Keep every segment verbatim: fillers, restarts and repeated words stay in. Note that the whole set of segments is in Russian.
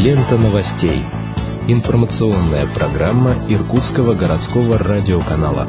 Лента новостей. Информационная программа Иркутского городского радиоканала.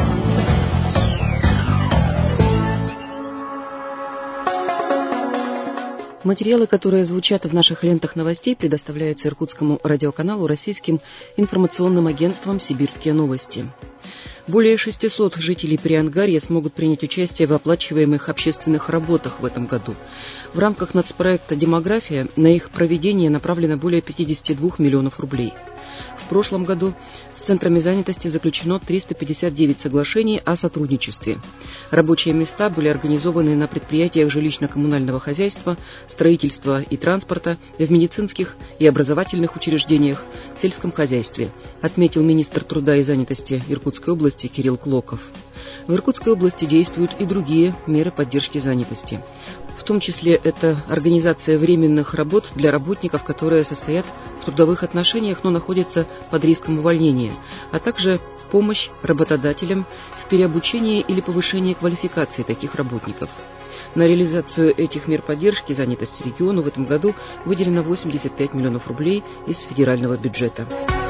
Материалы, которые звучат в наших лентах новостей, предоставляются Иркутскому радиоканалу российским информационным агентством «Сибирские новости». Более шестисот жителей Приангарья смогут принять участие в оплачиваемых общественных работах в этом году. В рамках нацпроекта «Демография» на их проведение направлено более пятидесяти двух миллионов рублей. В прошлом году с центрами занятости заключено триста пятьдесят девять соглашений о сотрудничестве. Рабочие места были организованы на предприятиях жилищно-коммунального хозяйства, строительства и транспорта, в медицинских и образовательных учреждениях, в сельском хозяйстве, отметил министр труда и занятости Иркутской области Кирилл Клоков. В Иркутской области действуют и другие меры поддержки занятости. В том числе это организация временных работ для работников, которые состоят в трудовых отношениях, но находятся под риском увольнения, а также помощь работодателям в переобучении или повышении квалификации таких работников. На реализацию этих мер поддержки занятости региону в этом году выделено восемьдесят пять миллионов рублей из федерального бюджета.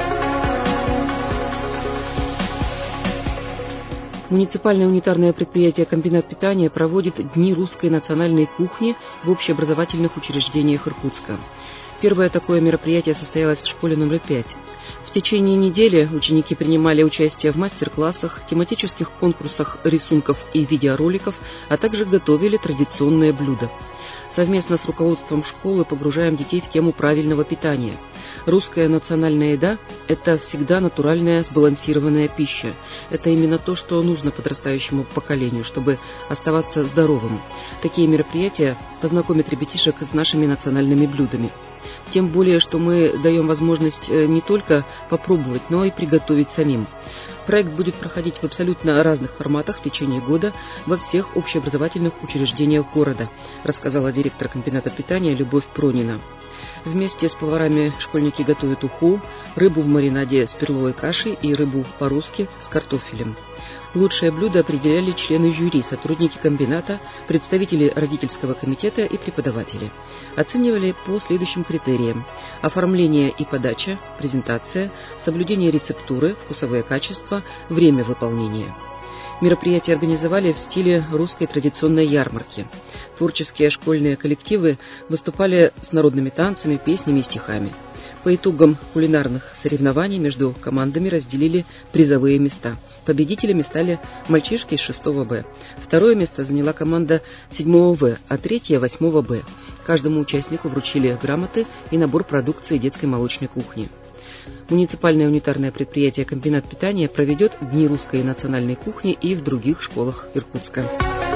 Муниципальное унитарное предприятие «Комбинат питания» проводит Дни русской национальной кухни в общеобразовательных учреждениях Иркутска. Первое такое мероприятие состоялось в школе номер пять. В течение недели ученики принимали участие в мастер-классах, тематических конкурсах рисунков и видеороликов, а также готовили традиционные блюда. Совместно с руководством школы погружаем детей в тему правильного питания. Русская национальная еда – это всегда натуральная сбалансированная пища. Это именно то, что нужно подрастающему поколению, чтобы оставаться здоровым. Такие мероприятия познакомят ребятишек с нашими национальными блюдами. Тем более, что мы даем возможность не только попробовать, но и приготовить самим. Проект будет проходить в абсолютно разных форматах в течение года во всех общеобразовательных учреждениях города, рассказала директор комбината питания Любовь Пронина. Вместе с поварами школьники готовят уху, рыбу в маринаде с перловой кашей и рыбу по-русски с картофелем. Лучшее блюдо определяли члены жюри, сотрудники комбината, представители родительского комитета и преподаватели. Оценивали по следующим критериям: оформление и подача, презентация, соблюдение рецептуры, вкусовые качества, время выполнения. Мероприятие организовали в стиле русской традиционной ярмарки. Творческие школьные коллективы выступали с народными танцами, песнями и стихами. По итогам кулинарных соревнований между командами разделили призовые места. Победителями стали мальчишки из шестого Б. Второе место заняла команда седьмого В, а третье – восьмого Б. Каждому участнику вручили грамоты и набор продукции детской молочной кухни. Муниципальное унитарное предприятие «Комбинат питания» проведет Дни русской национальной кухни и в других школах Иркутска.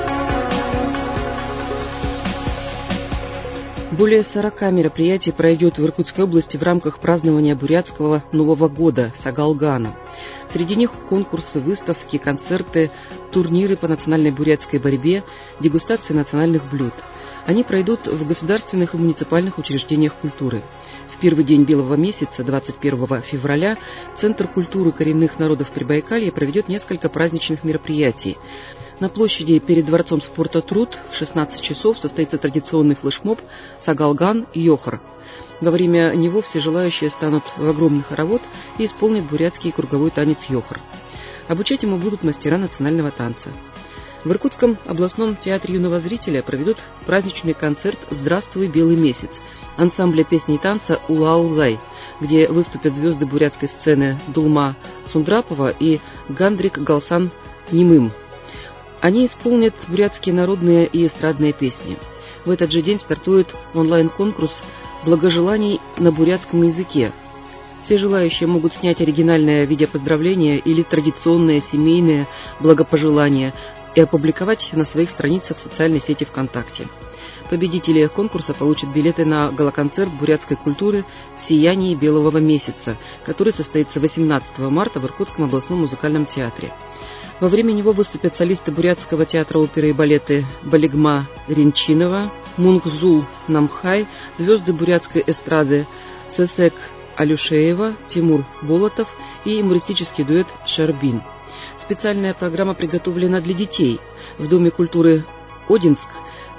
Более сорока мероприятий пройдет в Иркутской области в рамках празднования бурятского Нового года Сагалгана. Среди них конкурсы, выставки, концерты, турниры по национальной бурятской борьбе, дегустации национальных блюд. Они пройдут в государственных и муниципальных учреждениях культуры. В первый день Белого месяца, двадцать первого февраля, Центр культуры коренных народов Прибайкалья проведет несколько праздничных мероприятий. На площади перед Дворцом спорта «Труд» в шестнадцать часов состоится традиционный флешмоб «Сагалган Йохар». Во время него все желающие станут в огромный хоровод и исполнят бурятский круговой танец Йохар. Обучать ему будут мастера национального танца. В Иркутском областном театре юного зрителя проведут праздничный концерт «Здравствуй, белый месяц» ансамбля песни и танца «Ула-Улай», где выступят звезды бурятской сцены Дулма Сундрапова и Гандрик Галсан Немым. Они исполнят бурятские народные и эстрадные песни. В этот же день стартует онлайн-конкурс благожеланий на бурятском языке. Все желающие могут снять оригинальное видеопоздравление или традиционное семейное благопожелание и опубликовать на своих страницах в социальной сети ВКонтакте. Победители конкурса получат билеты на галоконцерт бурятской культуры в сиянии белого месяца, который состоится восемнадцатого марта в Иркутском областном музыкальном театре. Во время него выступят солисты Бурятского театра оперы и балета Балигма Ринчинова, Мунгзул Намхай, звезды бурятской эстрады Сесек Алюшеева, Тимур Болотов и юмористический дуэт Шарбин. Специальная программа приготовлена для детей. В Доме культуры Одинск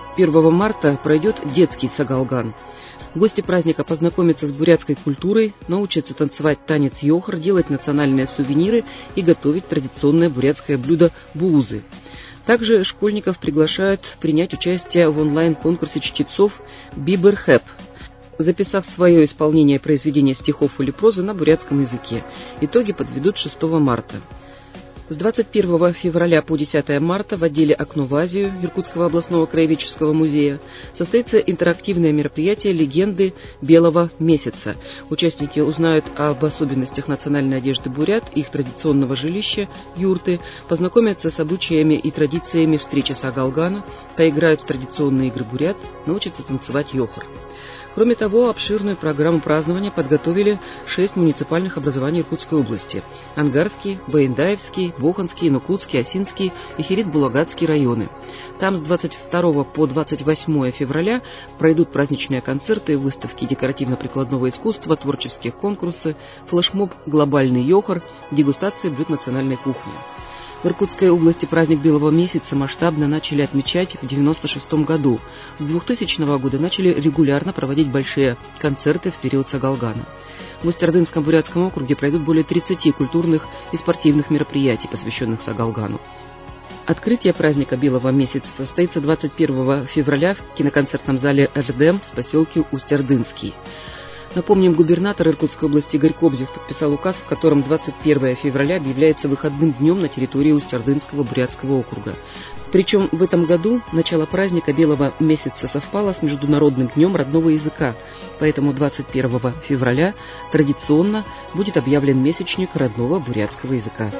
первого марта пройдет детский сагалган. Гости праздника познакомятся с бурятской культурой, научатся танцевать танец йохр, делать национальные сувениры и готовить традиционное бурятское блюдо буузы. Также школьников приглашают принять участие в онлайн-конкурсе чтецов Биберхэп, записав свое исполнение произведения стихов или прозы на бурятском языке. Итоги подведут шестого марта. С двадцать первого февраля по десятое марта в отделе «Окно в Азию» Иркутского областного краеведческого музея состоится интерактивное мероприятие «Легенды Белого месяца». Участники узнают об особенностях национальной одежды бурят, их традиционного жилища, юрты, познакомятся с обычаями и традициями встречи сагалгана, поиграют в традиционные игры бурят, научатся танцевать йохр. Кроме того, обширную программу празднования подготовили шесть муниципальных образований Иркутской области: Ангарский, Баендаевский, Боханский, Нукутский, Осинский и Хирит-Булагатский районы. Там с двадцать второго по двадцать восьмое февраля пройдут праздничные концерты, выставки декоративно-прикладного искусства, творческие конкурсы, флешмоб «Глобальный йохр», дегустации блюд национальной кухни. В Иркутской области праздник Белого месяца масштабно начали отмечать в девяносто шестом году. С двухтысячного года начали регулярно проводить большие концерты в период сагалгана. В Усть-Ордынском бурятском округе пройдут более тридцати культурных и спортивных мероприятий, посвященных сагалгану. Открытие праздника Белого месяца состоится двадцать первого февраля в киноконцертном зале «Эрдем» в поселке Усть-Ордынский. Напомним, губернатор Иркутской области Игорь Кобзев подписал указ, в котором двадцать первое февраля объявляется выходным днем на территории Усть-Ордынского бурятского округа. Причем в этом году начало праздника Белого месяца совпало с Международным днем родного языка, поэтому двадцать первого февраля традиционно будет объявлен месячник родного бурятского языка.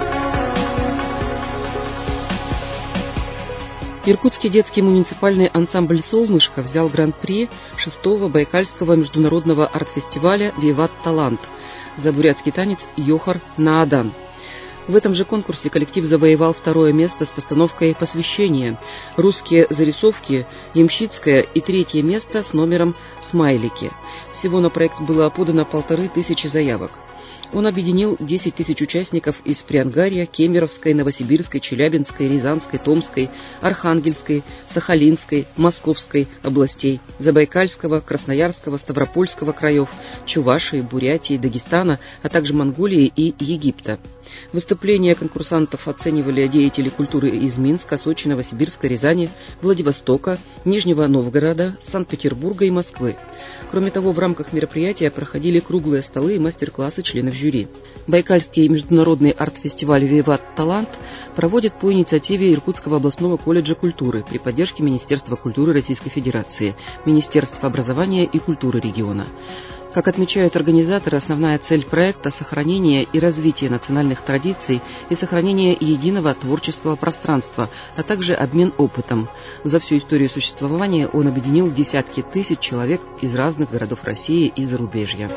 Иркутский детский муниципальный ансамбль «Солнышко» взял гран-при шестого Байкальского международного арт-фестиваля «Виват Талант» за бурятский танец «Йохар Наадан». В этом же конкурсе коллектив завоевал второе место с постановкой «Посвящение», русские зарисовки, ямщицкое и третье место с номером «Смайлики». Всего на проект было подано полторы тысячи заявок. Он объединил десять тысяч участников из Приангарья, Кемеровской, Новосибирской, Челябинской, Рязанской, Томской, Архангельской, Сахалинской, Московской областей, Забайкальского, Красноярского, Ставропольского краев, Чувашии, Бурятии, Дагестана, а также Монголии и Египта. Выступления конкурсантов оценивали деятели культуры из Минска, Сочи, Новосибирска, Рязани, Владивостока, Нижнего Новгорода, Санкт-Петербурга и Москвы. Кроме того, в рамках мероприятия проходили круглые столы и мастер-классы членов жюри. Байкальский международный арт-фестиваль «Виват Талант» проводит по инициативе Иркутского областного колледжа культуры при поддержке Министерства культуры Российской Федерации, Министерства образования и культуры региона. Как отмечают организаторы, основная цель проекта – сохранение и развитие национальных традиций и сохранение единого творческого пространства, а также обмен опытом. За всю историю существования он объединил десятки тысяч человек из разных городов России и зарубежья.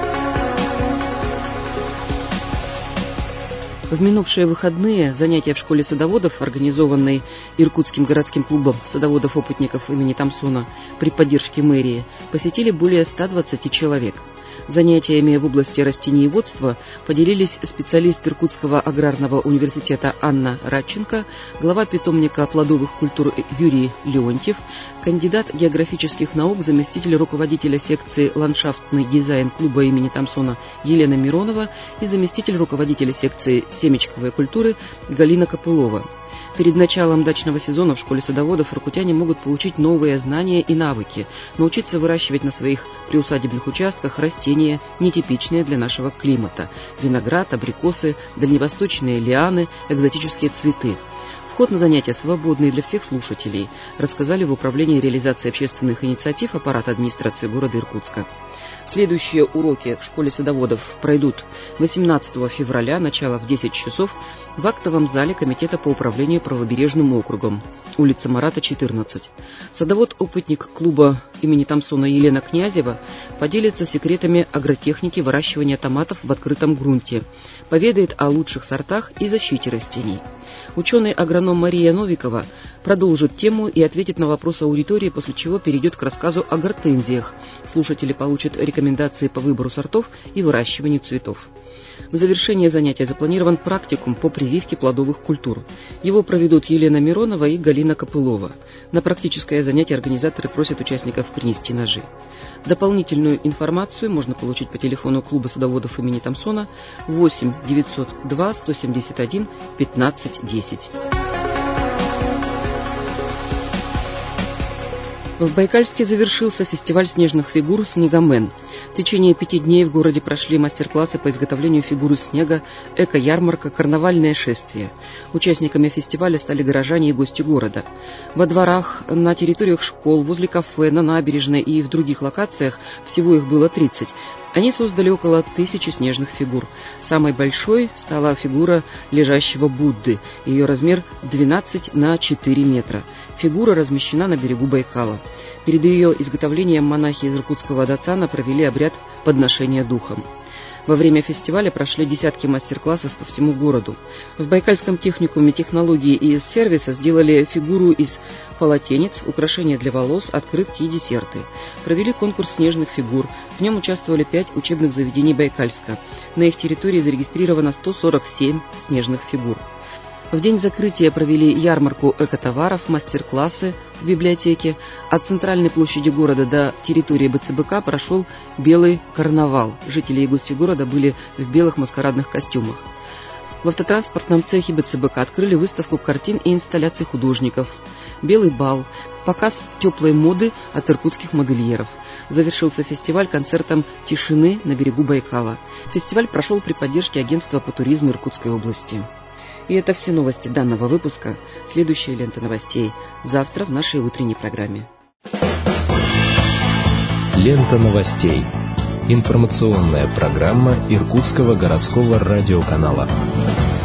В минувшие выходные занятия в школе садоводов, организованной Иркутским городским клубом садоводов-опытников имени Тамсона при поддержке мэрии, посетили более ста двадцати человек. Занятиями в области растениеводства поделились специалист Иркутского аграрного университета Анна Радченко, глава питомника плодовых культур Юрий Леонтьев, кандидат географических наук, заместитель руководителя секции «Ландшафтный дизайн» клуба имени Тамсона Елена Миронова и заместитель руководителя секции «Семечковой культуры» Галина Копылова. Перед началом дачного сезона в школе садоводов иркутяне могут получить новые знания и навыки, научиться выращивать на своих приусадебных участках растения, нетипичные для нашего климата: виноград, абрикосы, дальневосточные лианы, экзотические цветы. Вход на занятия свободный для всех слушателей, рассказали в Управлении реализации общественных инициатив аппарата администрации города Иркутска. Следующие уроки в школе садоводов пройдут восемнадцатого февраля, начало в десять часов, в актовом зале Комитета по управлению правобережным округом, улица Марата, четырнадцать. Садовод-опытник клуба имени Томсона Елена Князева поделится секретами агротехники выращивания томатов в открытом грунте, поведает о лучших сортах и защите растений. Ученый-агроном Мария Новикова продолжит тему и ответит на вопросы аудитории, после чего перейдет к рассказу о гортензиях. Слушатели получат рекомендации по выбору сортов и выращиванию цветов. В завершении занятия запланирован практикум по прививке плодовых культур. Его проведут Елена Миронова и Галина Копылова. На практическое занятие организаторы просят участников принести ножи. Дополнительную информацию можно получить по телефону клуба садоводов имени Томсона восемь девятьсот два сто семьдесят один пятнадцать десять. В Байкальске завершился фестиваль снежных фигур «Снегомен». В течение пяти дней в городе прошли мастер-классы по изготовлению фигур из снега, эко-ярмарка, карнавальное шествие. Участниками фестиваля стали горожане и гости города. Во дворах, на территориях школ, возле кафе, на набережной и в других локациях, всего их было тридцать, они создали около тысячи снежных фигур. Самой большой стала фигура лежащего Будды. Ее размер двенадцать на четыре метра. Фигура размещена на берегу Байкала. Перед ее изготовлением монахи из Иркутского Дацана провели обряд подношения духом. Во время фестиваля прошли десятки мастер-классов по всему городу. В Байкальском техникуме технологии и сервиса сделали фигуру из полотенец, украшения для волос, открытки и десерты. Провели конкурс снежных фигур. В нем участвовали пять учебных заведений Байкальска. На их территории зарегистрировано сто сорок семь снежных фигур. В день закрытия провели ярмарку экотоваров, мастер-классы в библиотеке. От центральной площади города до территории БЦБК прошел белый карнавал. Жители и гости города были в белых маскарадных костюмах. В автотранспортном цехе БЦБК открыли выставку картин и инсталляций художников. Белый бал, показ теплой моды от иркутских модельеров. Завершился фестиваль концертом «Тишины» на берегу Байкала. Фестиваль прошел при поддержке агентства по туризму Иркутской области. И это все новости данного выпуска. Следующая лента новостей завтра в нашей утренней программе. Лента новостей. Информационная программа Иркутского городского радиоканала.